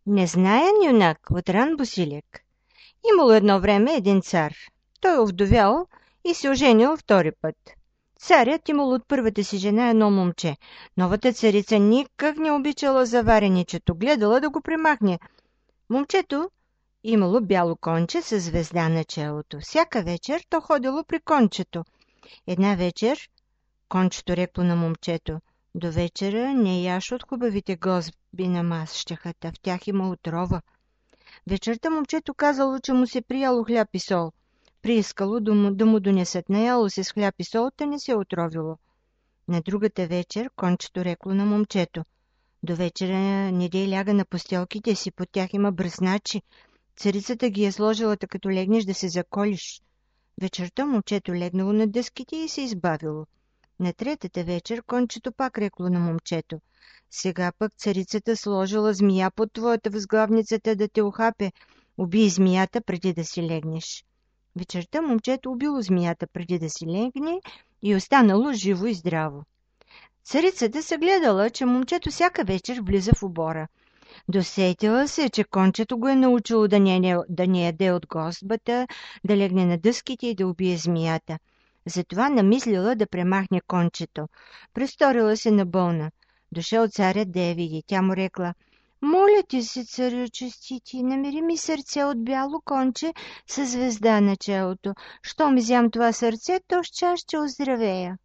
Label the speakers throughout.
Speaker 1: Незнаен юнак от ран Босилек. Имало едно време един цар. Той овдовял и се оженил втори път. Царят имал от първата си жена едно момче. Новата царица никак не обичала завареничето, гледала да го премахне. Момчето имало бяло конче с звезда на челото. Всяка вечер то ходило при кончето. Една вечер кончето рекло на момчето: до вечера не яш от хубавите гозби на масщехата, в тях има отрова. Вечерта момчето казало, че му се прияло хляб и сол. Приискало да му донесат, наяло се с хляб и сол, та не се отровило. На другата вечер кончето рекло на момчето: до вечера не дей ляга на постелките си, под тях има бръсначи. Царицата ги е сложила, та като легнеш да се заколиш. Вечерта момчето легнало на дъските и се избавило. На третата вечер кончето пак рекло на момчето: сега пък царицата сложила змия под твоята възглавницата да те ухапе. Убий змията преди да си легнеш. Вечерта момчето убило змията преди да си легне и останало живо и здраво. Царицата се гледала, че момчето всяка вечер влиза в обора. Досетила се, че кончето го е научило да не яде от гостбата, да легне на дъските и да убие змията. Затова намислила да премахне кончето. Престорила се на болна. Дошъл царят да я види. Тя му рекла: моля ти се, царю честити, намери ми сърце от бяло конче с звезда на челото. Щом изям това сърце, то с час ще оздравея.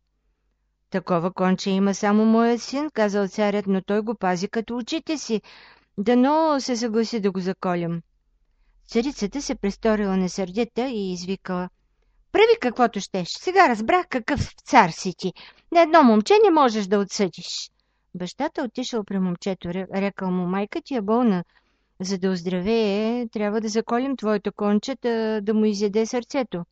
Speaker 1: Такова конче има само моят син, казал царят, но той го пази като очите си. Дано се съгласи да го заколям. Царицата се престорила несърдита и извикала: прави каквото щеш. Сега разбрах какъв цар си ти. На едно момче не можеш да отсъдиш. Бащата отишъл при момчето, рекал му: майка ти е болна. За да оздравее, трябва да заколим твоето конче, да му изяде сърцето.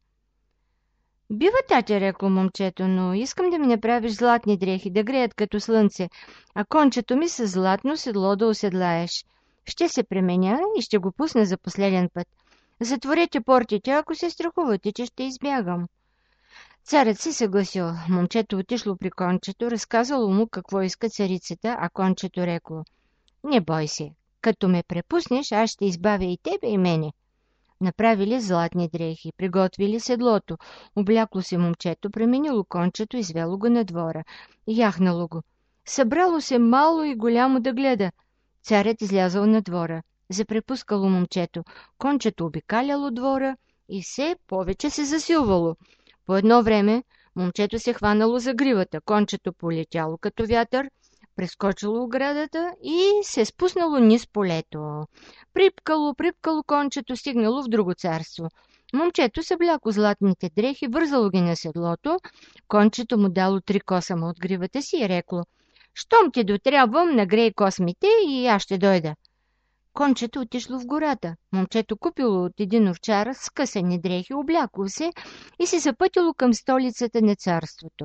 Speaker 1: Бива, татя, рекло момчето, но искам да ми направиш златни дрехи, да греят като слънце, а кончето ми с златно седло да оседлаеш. Ще се пременя и ще го пусна за последен път. Затворете портите, ако се страхувате, че ще избягам. Царят се съгласил. Момчето отишло при кончето, разказало му какво иска царицата, а кончето рекло: не бой се, като ме препуснеш, аз ще избавя и тебе, и мене. Направили златни дрехи, приготвили седлото, облякло се момчето, пременило кончето, извело го на двора, яхнало го. Събрало се мало и голямо да гледа. Царят излязъл на двора, запрепускало момчето, кончето обикаляло двора и все повече се засилвало. По едно време момчето се хванало за гривата, кончето полетяло като вятър, прескочило оградата и се спуснало низ полето. Припкало кончето, стигнало в друго царство. Момчето събляко златните дрехи, вързало ги на седлото, кончето му дало 3 косама от гривата си и рекло: щом ти дотрябвам, нагрей космите и аз ще дойда. Кончето отишло в гората. Момчето купило от един овчар скъсани дрехи, облякло се и се запътило към столицата на царството.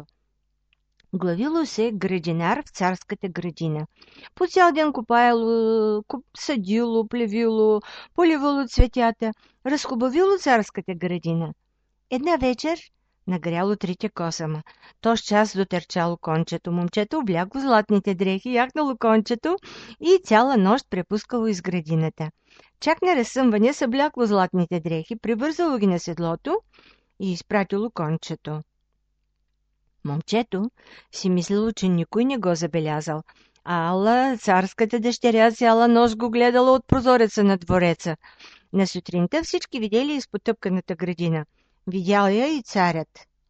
Speaker 1: Главило се градинар в царската градина. По цял ден копаело, съдило, плевило, поливало цветята, разхубавило царската градина. Една вечер нагряло 3 косама. То с час дотърчало кончето. Момчето облягло златните дрехи, яхнало кончето и цяла нощ препускало из градината. Чак на разсъмване съблякло златните дрехи, привързало ги на седлото и изпратило кончето. Момчето си мислило, че никой не го забелязал. Ала, царската дъщеря цяла нощ го гледала от прозореца на двореца. На сутринта всички видели изпотъпканата градина. Видял я и царят.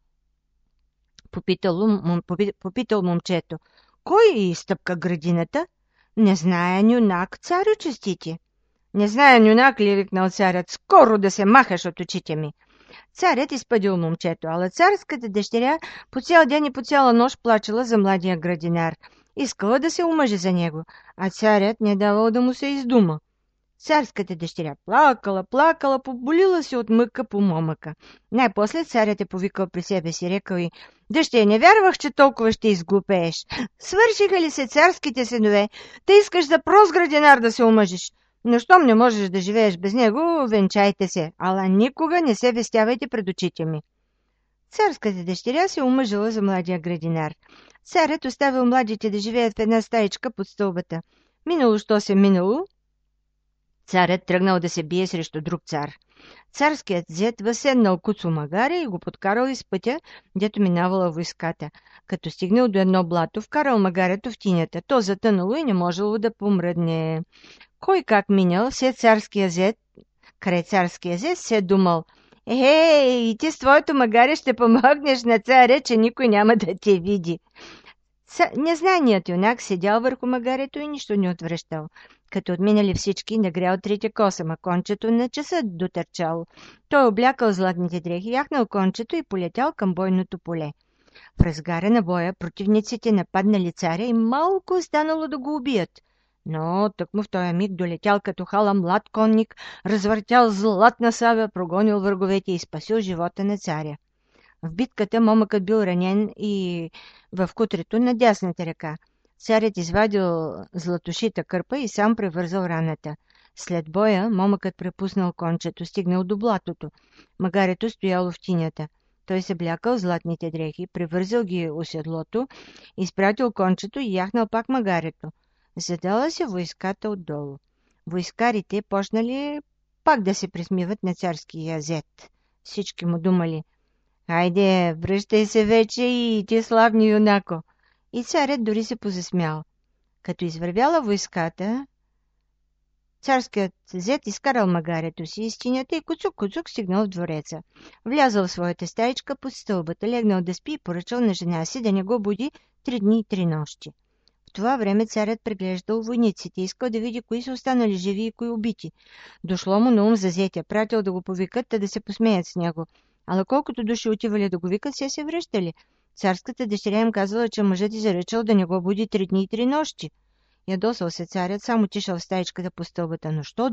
Speaker 1: Попитал момчето: кой изтъпка градината? Не зная юнак, царю честити. Не зная юнак ли, викнал царят, скоро да се махаш от очите ми. Царят изпъдил момчето, ала царската дъщеря по цял ден и по цяла нощ плачела за младия градинар. Искала да се омъжи за него, а царят не давал да му се издума. Царската дъщеря плакала, поболила се от мъка по момъка. Най-после царят е повикал при себе си, рекал и: дъще, не вярвах, че толкова ще изглупееш. Свършиха ли се царските синове? Те искаш за прост градинар да се омъжиш. Но щом не можеш да живееш без него, венчайте се, ала никога не се вестявайте пред очите ми. Царската дъщеря се омъжила за младия градинар. Царят оставил младите да живеят в една стаичка под стълбата. Минало, що се минало, Царят тръгнал да се бие срещу друг цар. Царският зет възседнал куцо магаре и го подкарал из пътя, дето минавала войската. Като стигнал до едно блато, вкарал магарето в тинята. То затънало и не можело да помръдне. Кой как минал, край царския зет, се думал: и ти с твоето магаре ще помогнеш на царя, че никой няма да те види. Незнаният юнак седял върху магарето и нищо не отвръщал. Като отминали всички, нагрял трите косама, кончето на часа дотърчало. Той облякал златните дрехи, яхнал кончето и полетял към бойното поле. В разгара на боя противниците нападнали царя и малко останало да го убият. Но тъкмо в този миг долетял като хала млад конник, развъртял златна сабя, прогонил враговете и спасил живота на царя. В битката момъкът бил ранен и в кутрето на дясната ръка. Царят извадил златошита кърпа и сам превързал раната. След боя момъкът препуснал кончето, стигнал до блатото. Магарето стояло в тинята. Той се блякал златните дрехи, превързал ги у седлото, изпратил кончето и яхнал пак магарето. Задала се войската отдолу. Войскарите почнали пак да се присмиват на царския зет. Всички му думали: "Хайде, връщай се вече и ти, славни юнако!" И царят дори се позасмял. Като извървяла войската, царският зет изкарал магарето си из тинята и куцук-куцук стигнал в двореца. Влязъл в своята стаичка под стълбата, легнал да спи и поръчал на жена си да не го буди 3 дни и 3 нощи. В това време царят преглеждал войниците, искал да види кои са останали живи и кои убити. Дошло му на ум за зетя, пратил да го повикат, да се посмеят с него. Ала колкото души отивали да го викат, се връщали. Царската дъщеря им казала, че мъжът и заръчал да не го буди 3 дни и 3 нощи. Ядосал се царят, сам отишъл в стаичката по стълбата. Но що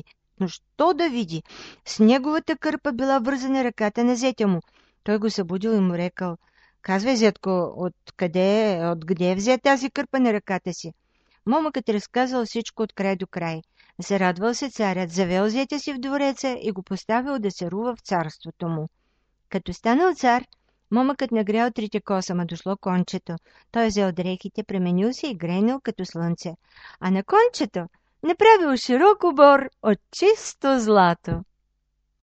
Speaker 1: да види? С неговата кърпа била вързана ръката на зетя му. Той го събудил и му рекал: "Казвай, зетко, откъде е взе тази кърпа на ръката си?" Момъкът разказал всичко от край до край. Зарадвал се царят, завел зетя си в двореца и го поставил да се рува в царството му. Като станал цар, момъкът нагрял 3 косама, дошло кончето. Той взел дрехите, пременил се и грейнал като слънце. А на кончето направил широк обор от чисто злато.